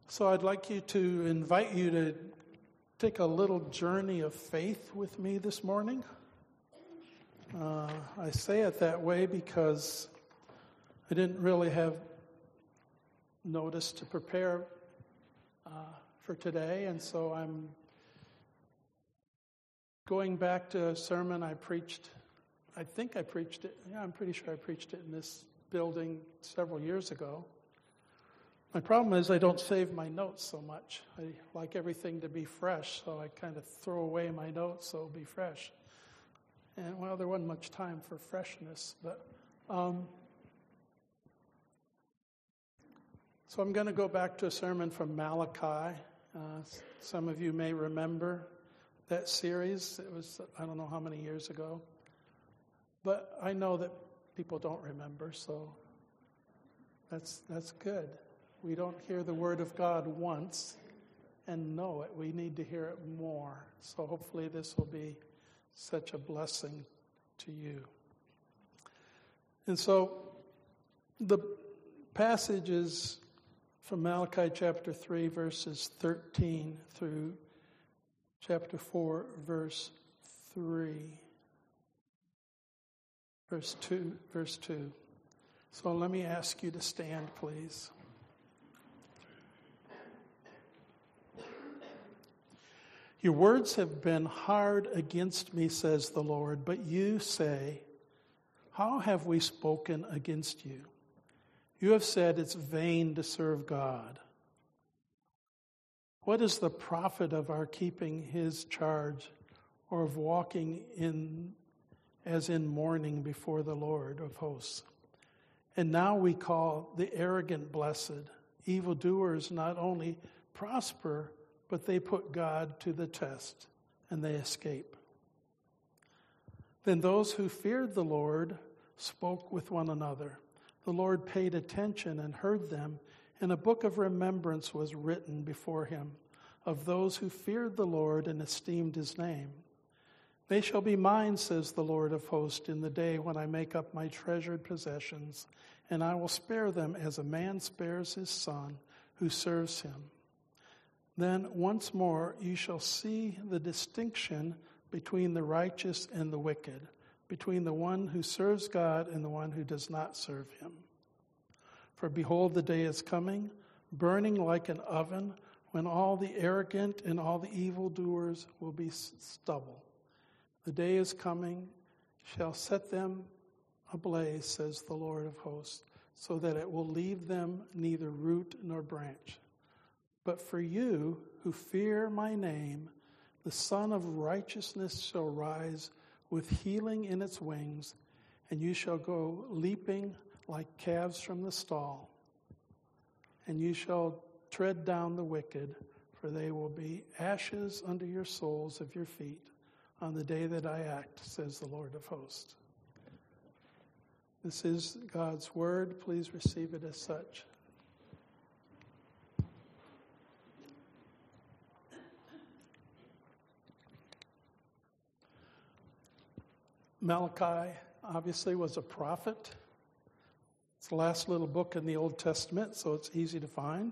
So I'd like to invite you to take a little journey of faith with me this morning. I say it that way because I didn't really have notice to prepare for today, and so I'm going back to a sermon I preached. I think I preached it. Yeah, I'm pretty sure I preached it in this building several years ago. My problem is I don't save my notes so much. I like everything to be fresh, so I kind of throw away my notes so it'll be fresh. And, well, there wasn't much time for freshness, but... So I'm going to go back to a sermon from Malachi. Some of you may remember that series. It was, I don't know how many years ago. But I know that people don't remember, so that's good. We don't hear the Word of God once and know it. We need to hear it more. So hopefully this will be such a blessing to you. And so the passage is from Malachi chapter 3, verses 13 through chapter 4, verse 3. Verse 2. So let me ask you to stand, please. Your words have been hard against me, says the Lord, but you say, how have we spoken against you? You have said it's vain to serve God. What is the profit of our keeping his charge, or of walking as in mourning before the Lord of hosts? And now we call the arrogant blessed. Evildoers not only prosper, but they put God to the test, and they escape. Then those who feared the Lord spoke with one another. The Lord paid attention and heard them, and a book of remembrance was written before him of those who feared the Lord and esteemed his name. They shall be mine, says the Lord of hosts, in the day when I make up my treasured possessions, and I will spare them as a man spares his son who serves him. Then once more you shall see the distinction between the righteous and the wicked, between the one who serves God and the one who does not serve him. For behold, the day is coming, burning like an oven, when all the arrogant and all the evildoers will be stubble. The day is coming, shall set them ablaze, says the Lord of hosts, so that it will leave them neither root nor branch. But for you who fear my name, the Son of Righteousness shall rise with healing in its wings, and you shall go leaping like calves from the stall. And you shall tread down the wicked, for they will be ashes under your soles of your feet on the day that I act, says the Lord of hosts. This is God's word. Please receive it as such. Malachi obviously was a prophet. It's the last little book in the Old Testament, so it's easy to find.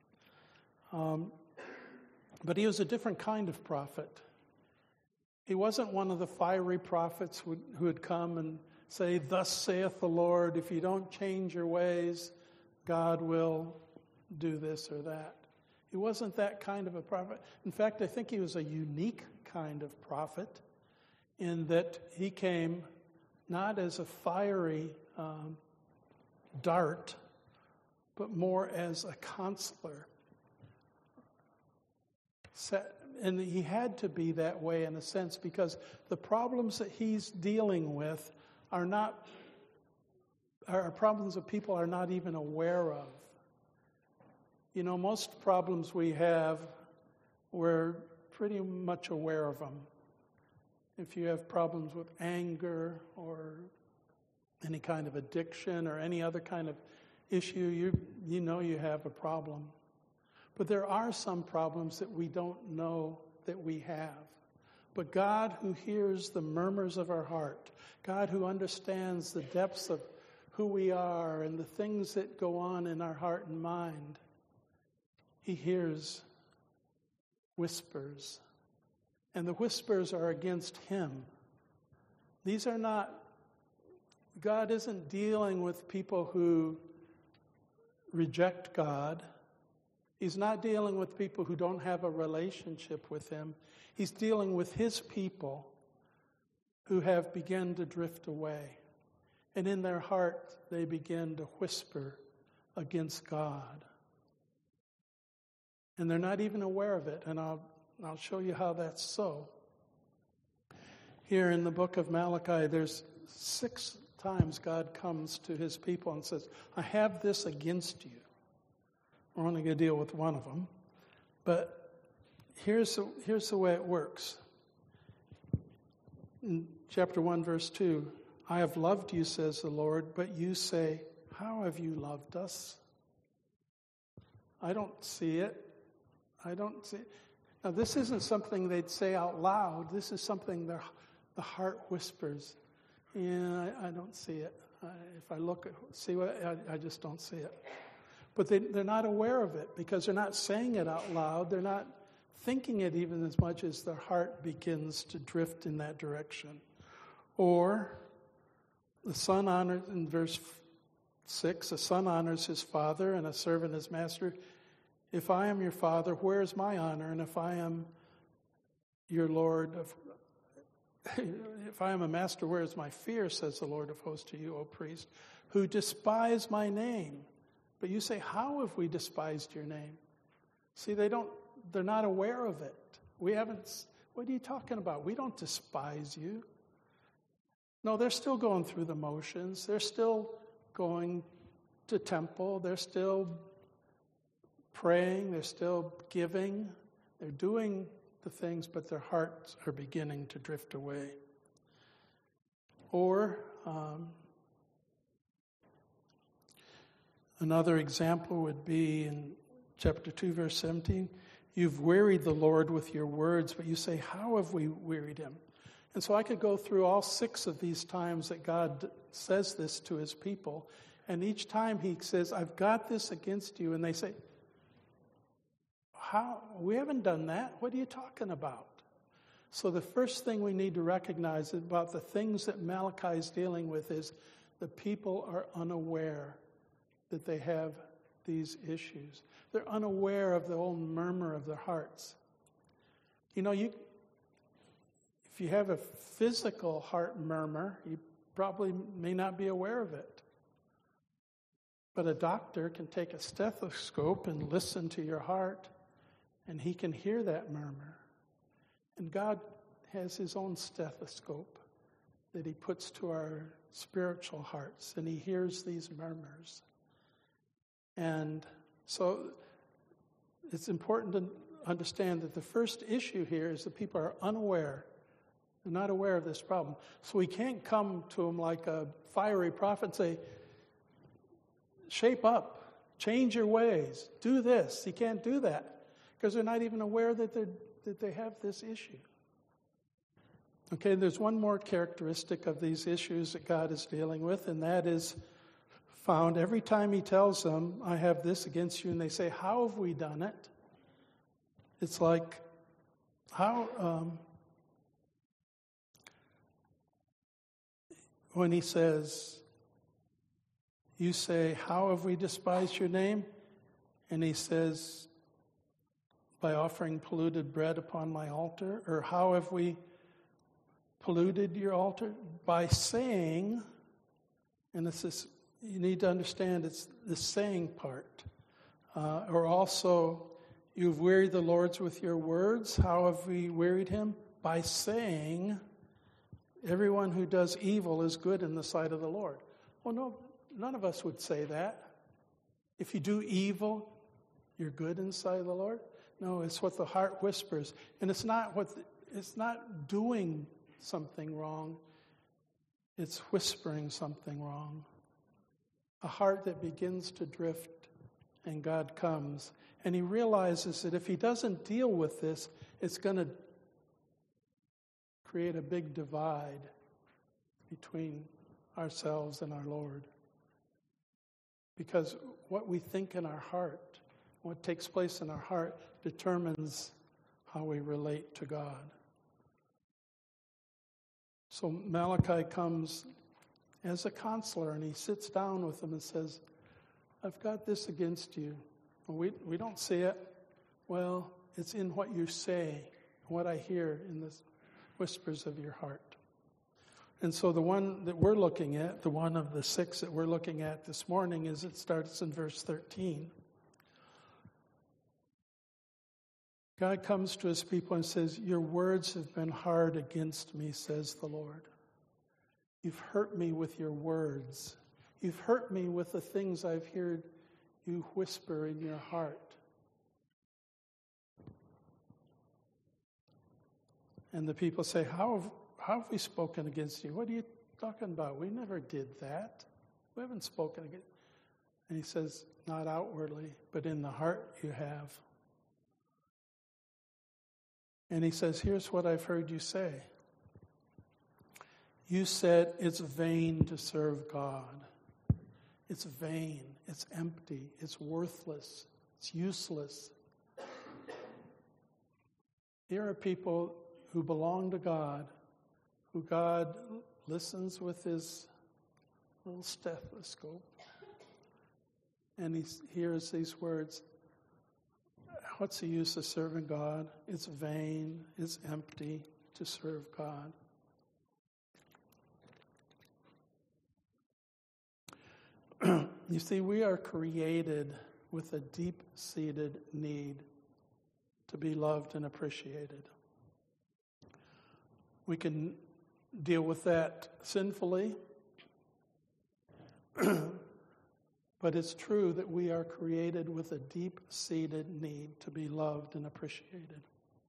But he was a different kind of prophet. He wasn't one of the fiery prophets who would come and say, thus saith the Lord, if you don't change your ways, God will do this or that. He wasn't that kind of a prophet. In fact, I think he was a unique kind of prophet, in that he came not as a fiery dart, but more as a counselor. And he had to be that way in a sense, because the problems that he's dealing with are problems that people are not even aware of. You know, most problems we have, we're pretty much aware of them. If you have problems with anger or any kind of addiction or any other kind of issue, you know you have a problem. But there are some problems that we don't know that we have. But God, who hears the murmurs of our heart, God who understands the depths of who we are and the things that go on in our heart and mind, he hears whispers. And the whispers are against him. These are not, God isn't dealing with people who reject God. He's not dealing with people who don't have a relationship with him. He's dealing with his people who have begun to drift away. And in their heart, they begin to whisper against God. And they're not even aware of it. And I'll show you how that's so. Here in the book of Malachi, there's 6 times God comes to his people and says, I have this against you. We're only going to deal with one of them. But here's the way it works. In chapter 1, verse 2, I have loved you, says the Lord, but you say, how have you loved us? I don't see it. I don't see it. Now, this isn't something they'd say out loud. This is something the heart whispers. Yeah, I don't see it. If I look, I just don't see it. But they're not aware of it because they're not saying it out loud. They're not thinking it even as much as their heart begins to drift in that direction. Or the son honors, in verse 6, a son honors his father and a servant his master. If I am your father, where is my honor? And if I am your Lord, if I am a master, where is my fear, says the Lord of hosts to you, O priest, who despise my name. But you say, how have we despised your name? See, they're not aware of it. What are you talking about? We don't despise you. No, they're still going through the motions. They're still going to temple. They're still praying. They're still giving. They're doing the things, but their hearts are beginning to drift away. Or another example would be in chapter 2, verse 17. You've wearied the Lord with your words, but you say, how have we wearied him? And so I could go through all 6 of these times that God says this to his people. And each time he says, I've got this against you. And they say, how? We haven't done that. What are you talking about? So the first thing we need to recognize about the things that Malachi is dealing with is the people are unaware that they have these issues. They're unaware of the old murmur of their hearts. You know, if you have a physical heart murmur, you probably may not be aware of it. But a doctor can take a stethoscope and listen to your heart, and he can hear that murmur. And God has his own stethoscope that he puts to our spiritual hearts, and he hears these murmurs. And so it's important to understand that the first issue here is that people are unaware. They're not aware of this problem. So we can't come to them like a fiery prophet and say, shape up, change your ways, do this. You can't do that because they're not even aware that they have this issue. Okay, there's one more characteristic of these issues that God is dealing with, and that is found every time he tells them, I have this against you, and they say, how have we done it? It's like, when he says, you say, how have we despised your name? And he says, by offering polluted bread upon my altar? Or how have we polluted your altar? By saying, and this is, you need to understand it's the saying part. Or also, you've wearied the Lord with your words. How have we wearied him? By saying, everyone who does evil is good in the sight of the Lord. Well, no, none of us would say that. If you do evil, you're good in the sight of the Lord. No, it's what the heart whispers. And it's not doing something wrong. It's whispering something wrong. A heart that begins to drift, and God comes. And he realizes that if he doesn't deal with this, it's going to create a big divide between ourselves and our Lord. Because what we think in our heart What takes place in our heart determines how we relate to God. So Malachi comes as a counselor, and he sits down with them and says, I've got this against you. We don't see it. Well, it's in what you say, what I hear in the whispers of your heart. And so the one that we're looking at, the one of the 6 that we're looking at this morning, is it starts in verse 13. God comes to his people and says, your words have been hard against me, says the Lord. You've hurt me with your words. You've hurt me with the things I've heard you whisper in your heart. And the people say, how have we spoken against you? What are you talking about? We never did that. We haven't spoken against. And he says, not outwardly, but in the heart you have. And he says, here's what I've heard you say. You said it's vain to serve God. It's vain. It's empty. It's worthless. It's useless. Here are people who belong to God, who God listens with his little stethoscope, and he hears these words. What's the use of serving God? It's vain. It's empty to serve God. You see, we are created with a deep-seated need to be loved and appreciated. We can deal with that sinfully, but it's true that we are created with a deep-seated need to be loved and appreciated.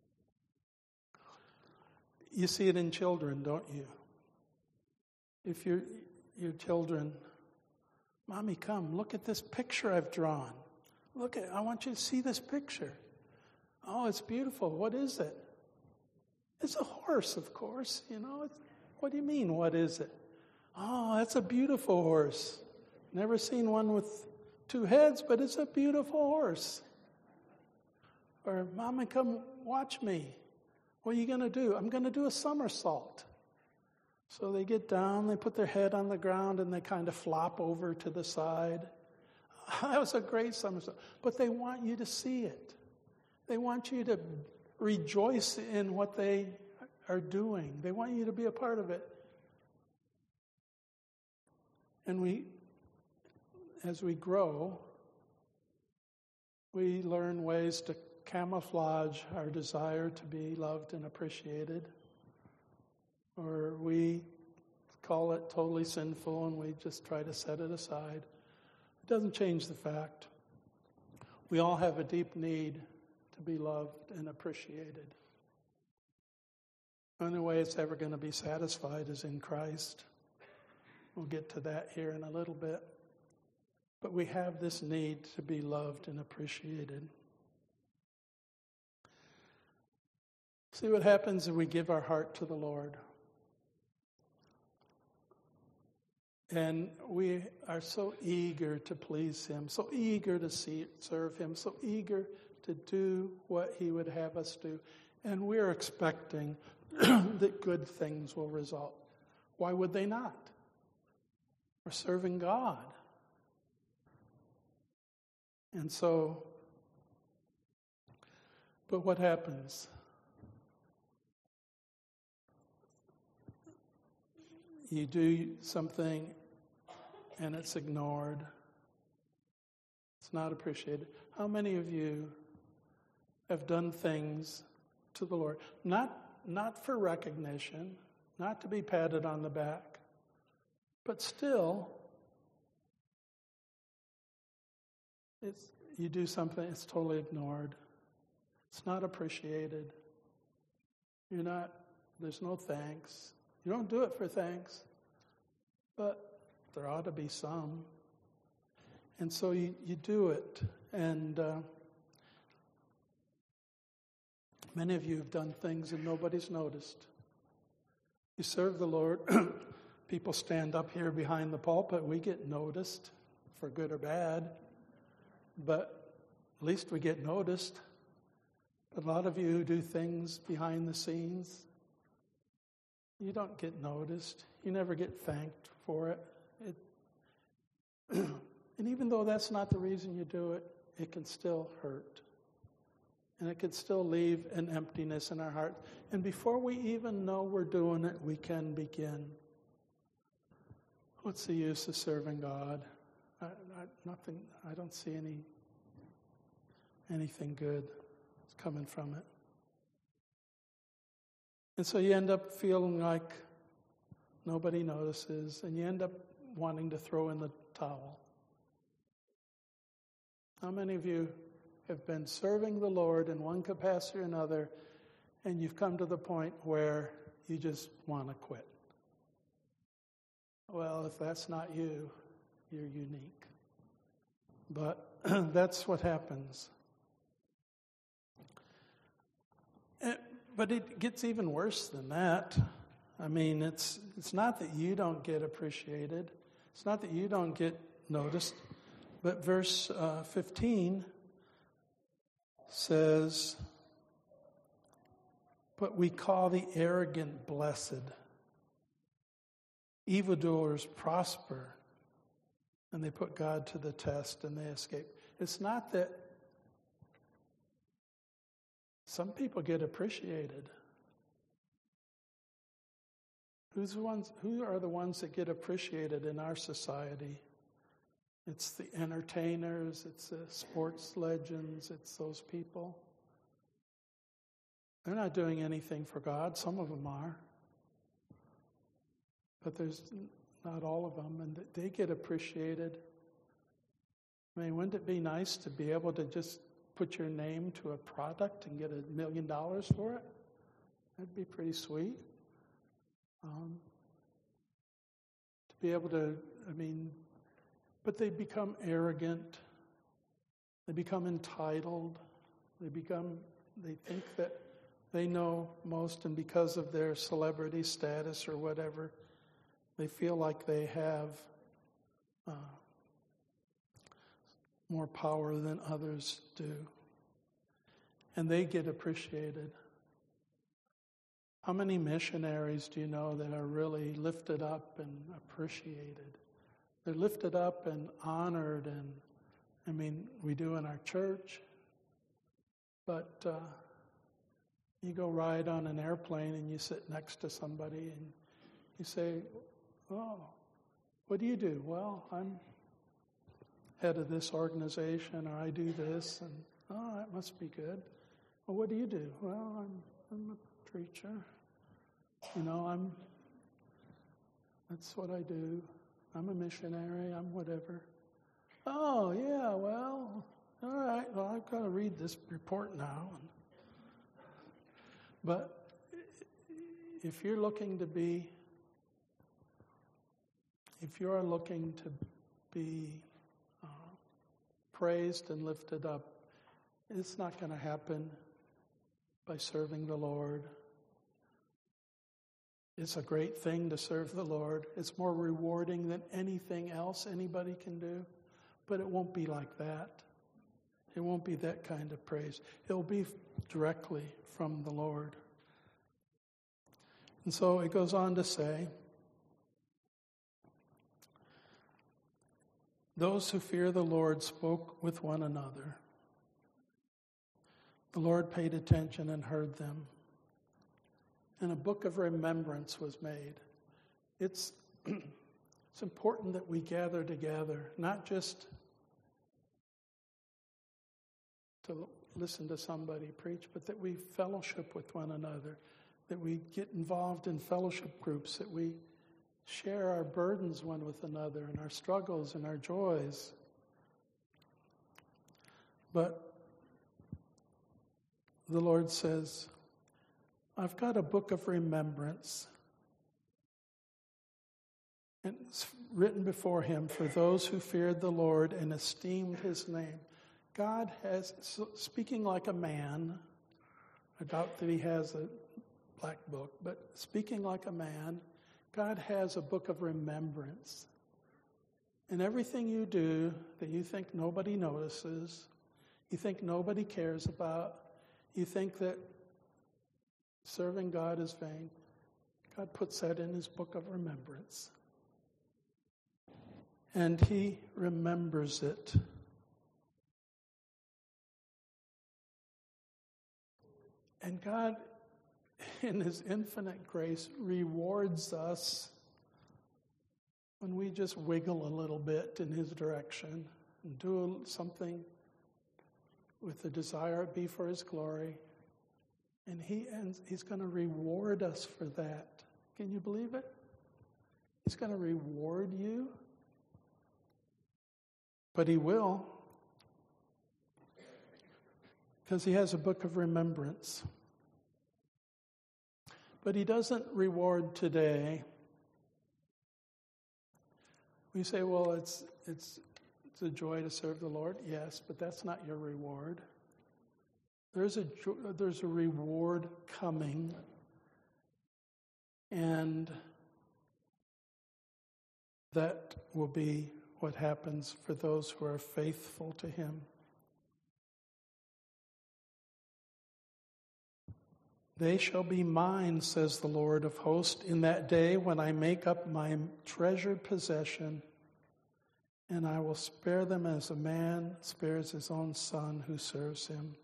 You see it in children, don't you? If your children, Mommy, come, look at this picture I've drawn. I want you to see this picture. Oh, it's beautiful. What is it? It's a horse, of course. What do you mean, what is it? Oh, that's a beautiful horse. Never seen one with 2 heads, but it's a beautiful horse. Or, Mommy, come watch me. What are you going to do? I'm going to do a somersault. So they get down, they put their head on the ground, and they kind of flop over to the side. That was a great somersault. But they want you to see it. They want you to rejoice in what they are doing. They want you to be a part of it. And as we grow, we learn ways to camouflage our desire to be loved and appreciated. Or we call it totally sinful and we just try to set it aside. It doesn't change the fact. We all have a deep need to be loved and appreciated. The only way it's ever going to be satisfied is in Christ. We'll get to that here in a little bit. But we have this need to be loved and appreciated. See what happens if we give our heart to the Lord. And we are so eager to please him, so eager to serve him, so eager to do what he would have us do. And we're expecting that good things will result. Why would they not? We're serving God. And so, but what happens? You do something and it's ignored. It's not appreciated. How many of you have done things to the Lord, not for recognition, not to be patted on the back, but still, you do something, it's totally ignored. It's not appreciated. There's no thanks. You don't do it for thanks, but there ought to be some. And so you do it. And many of you have done things and nobody's noticed. You serve the Lord. People stand up here behind the pulpit. We get noticed, for good or bad. But At least we get noticed. But a lot of you who do things behind the scenes, you don't get noticed. You never get thanked for it. And even though that's not the reason you do it, it can still hurt. And it can still leave an emptiness in our heart. And before we even know we're doing it, we can begin. What's the use of serving God? I don't see anything good coming from it. And so you end up feeling like nobody notices, and you end up wanting to throw in the towel. How many of you have been serving the Lord in one capacity or another, and you've come to the point where you just want to quit? Well, if that's not you, you're unique. But that's what happens. But it gets even worse than that. I mean, it's not that you don't get appreciated. It's not that you don't get noticed. But verse 15 says, "But we call the arrogant blessed. Evildoers prosper, and they put God to the test and they escape." It's not that some people get appreciated. Who are the ones that get appreciated in our society? It's the entertainers, it's the sports legends, it's those people. They're not doing anything for God. Some of them are. But there's not all of them, and they get appreciated. I mean, wouldn't it be nice to be able to just put your name to a product and get $1 million for it? That'd be pretty sweet. To be able to, but they become arrogant. They become entitled. They think that they know most, and because of their celebrity status or whatever, they feel like they have more power than others do. And they get appreciated. How many missionaries do you know that are really lifted up and appreciated? They're lifted up and honored, and we do in our church. But you go ride on an airplane and you sit next to somebody and you say, "Oh, what do you do?" "Well, I'm head of this organization," or "I do this," and "Oh, that must be good." "Well, what do you do?" "Well, I'm a preacher. That's what I do. I'm a missionary. I'm whatever." "Oh, yeah, well, all right. Well, I've got to read this report now." But if you are looking to be praised and lifted up, it's not going to happen by serving the Lord. It's a great thing to serve the Lord. It's more rewarding than anything else anybody can do, but it won't be like that. It won't be that kind of praise. It'll be directly from the Lord. And so it goes on to say, "Those who fear the Lord spoke with one another. The Lord paid attention and heard them. And a book of remembrance was made." It's important that we gather together, not just to listen to somebody preach, but that we fellowship with one another, that we get involved in fellowship groups, that we share our burdens one with another and our struggles and our joys. But the Lord says, "I've got a book of remembrance." And it's written before him for those who feared the Lord and esteemed his name. God has, speaking like a man, I doubt that he has a black book, but speaking like a man, God has a book of remembrance. And everything you do that you think nobody notices, you think nobody cares about, you think that serving God is vain, God puts that in his book of remembrance. And he remembers it. And God, in his infinite grace, rewards us when we just wiggle a little bit in his direction and do something with the desire it be for his glory. And he's going to reward us for that. Can you believe it? He's going to reward you. But he will. Because he has a book of remembrance. But he doesn't reward today. We say, well, it's a joy to serve the Lord. Yes, but that's not your reward. There's a reward coming. And that will be what happens for those who are faithful to him. They shall be mine, says the Lord of hosts, in that day when I make up my treasured possession, and I will spare them as a man spares his own son who serves him.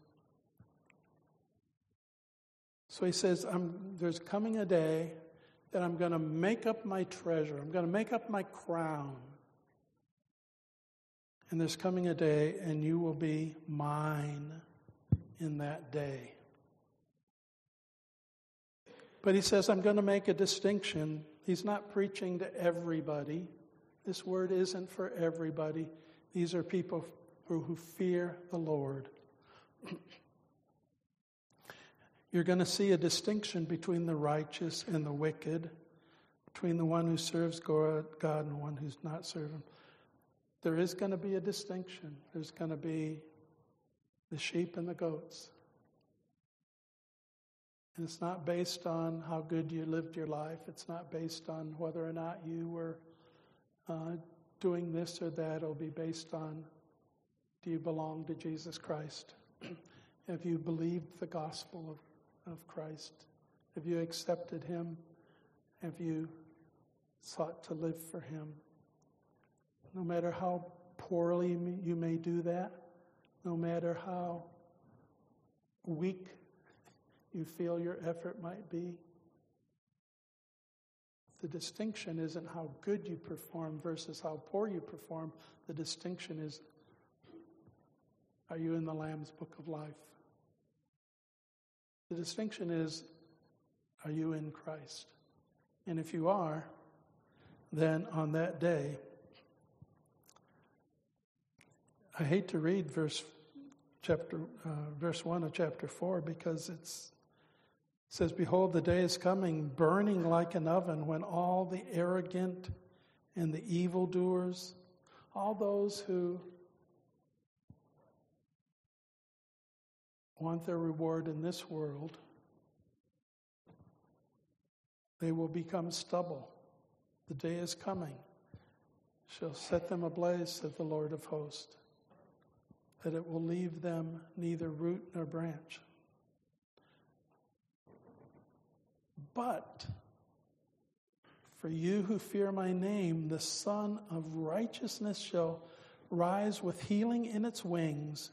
So he says, there's coming a day that I'm going to make up my treasure. I'm going to make up my crown. And there's coming a day, and you will be mine in that day. But he says, I'm going to make a distinction. He's not preaching to everybody. This word isn't for everybody. These are people who fear the Lord. You're going to see a distinction between the righteous and the wicked, between the one who serves God and the one who's not serving. There is going to be a distinction. There's going to be the sheep and the goats. And it's not based on how good you lived your life. It's not based on whether or not you were doing this or that. It'll be based on, do you belong to Jesus Christ? Have you believed the gospel of Christ? Have you accepted him? Have you sought to live for him? No matter how poorly you may do that, no matter how weak you feel your effort might be, the distinction isn't how good you perform versus how poor you perform. The distinction is, are you in the Lamb's Book of Life? The distinction is, are you in Christ? And if you are, then on that day, I hate to read verse 1 of chapter 4 because it says, behold, the day is coming, burning like an oven, when all the arrogant and the evildoers, all those who want their reward in this world, they will become stubble. The day is coming. Shall set them ablaze, said the Lord of hosts, that it will leave them neither root nor branch. But for you who fear my name, the Son of Righteousness shall rise with healing in its wings.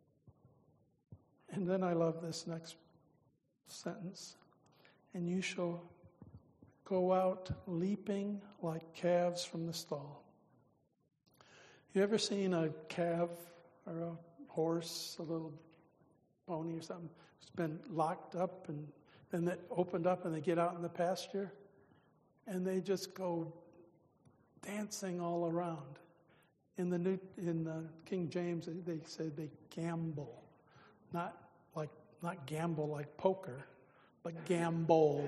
And then I love this next sentence. And you shall go out leaping like calves from the stall. You ever seen a calf or a horse, a little pony or something, it's been locked up and then it opened up and they get out in the pasture and they just go dancing all around. In the King James, they say they gamble, not gamble like poker, but gambol.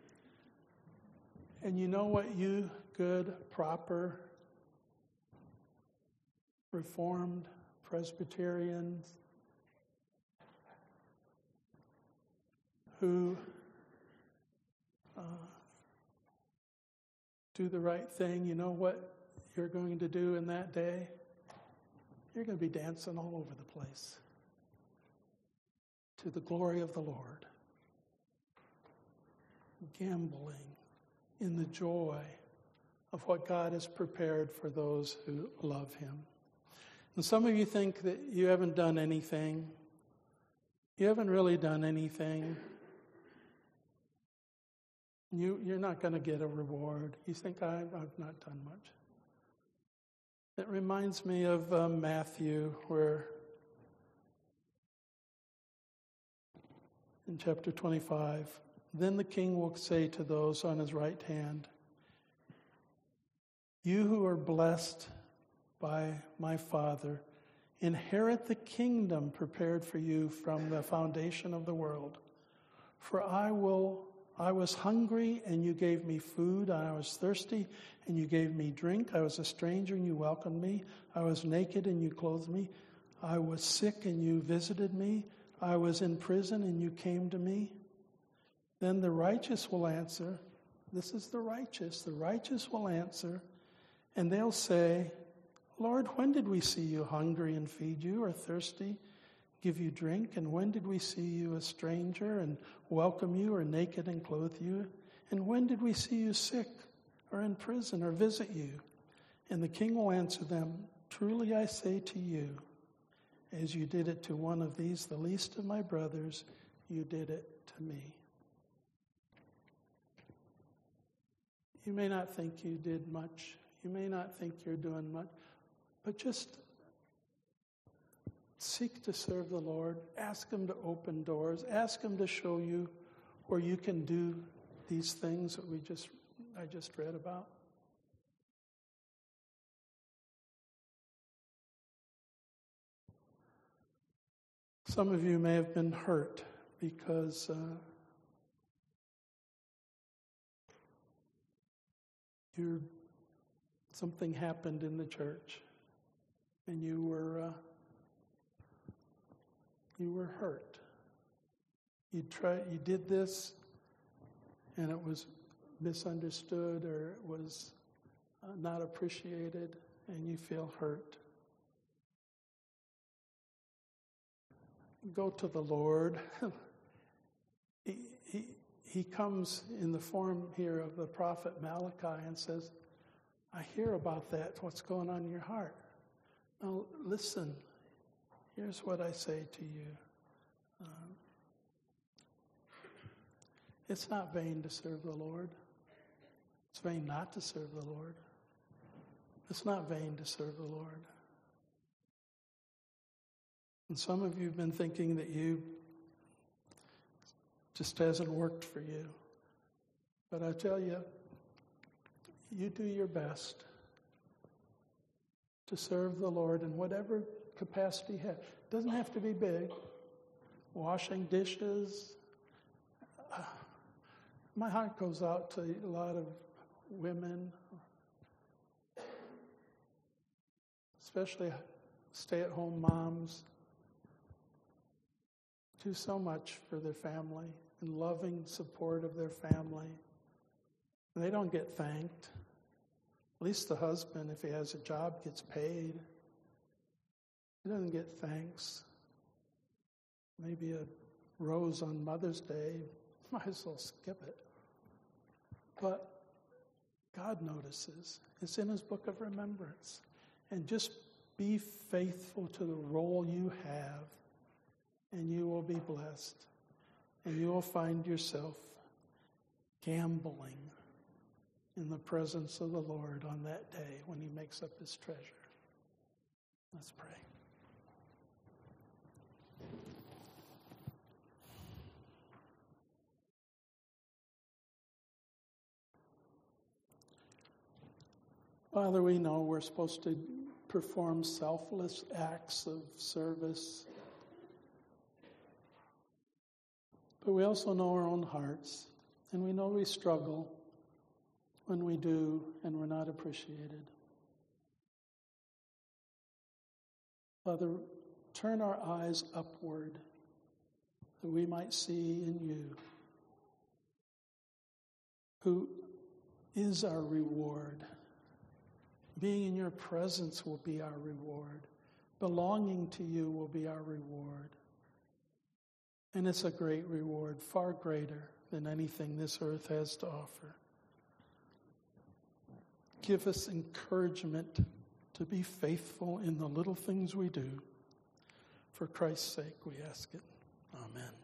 And you know what you good, proper, Reformed Presbyterians who do the right thing, you know what you're going to do in that day? You're going to be dancing all over the place. to the glory of the Lord. Gambling in the joy of what God has prepared for those who love Him. And some of you think that you haven't done anything. You haven't really done anything. You're not going to get a reward. You think, I've not done much. It reminds me of Matthew, where in chapter 25, then the king will say to those on his right hand, you who are blessed by my Father, inherit the kingdom prepared for you from the foundation of the world. For I was hungry, and you gave me food. I was thirsty, and you gave me drink. I was a stranger, and you welcomed me. I was naked, and you clothed me. I was sick, and you visited me. I was in prison, and you came to me. Then the righteous will answer. This is the righteous. The righteous will answer, and they'll say, Lord, when did we see you hungry and feed you, or thirsty, give you drink? And when did we see you a stranger and welcome you, or naked and clothe you? And when did we see you sick or in prison or visit you? And the king will answer them, truly I say to you, as you did it to one of these, the least of my brothers, you did it to me. You may not think you did much. You may not think you're doing much. But just seek to serve the Lord. Ask Him to open doors. Ask Him to show you where you can do these things that I just read about. Some of you may have been hurt because something happened in the church, and you were hurt. You did this, and it was misunderstood, or it was not appreciated, and you feel hurt. Go to the Lord. He comes in the form here of the prophet Malachi and says, I hear about that, what's going on in your heart. Now listen, here's what I say to you. It's not vain to serve the Lord. It's vain not to serve the Lord. It's not vain to serve the Lord. And some of you have been thinking that you just hasn't worked for you. But I tell you, you do your best to serve the Lord in whatever capacity you have. It doesn't have to be big. Washing dishes. My heart goes out to a lot of women, especially stay-at-home moms, do so much for their family and loving support of their family. And they don't get thanked. At least the husband, if he has a job, gets paid. He doesn't get thanks. Maybe a rose on Mother's Day. Might as well skip it. But God notices. It's in His book of remembrance. And just be faithful to the role you have, and you will be blessed. And you will find yourself gambling in the presence of the Lord on that day when He makes up His treasure. Let's pray. Father, we know we're supposed to perform selfless acts of service. But we also know our own hearts, and we know we struggle when we do and we're not appreciated. Father, turn our eyes upward that we might see in You, who is our reward. Being in Your presence will be our reward. Belonging to You will be our reward. And it's a great reward, far greater than anything this earth has to offer. Give us encouragement to be faithful in the little things we do. For Christ's sake, we ask it. Amen.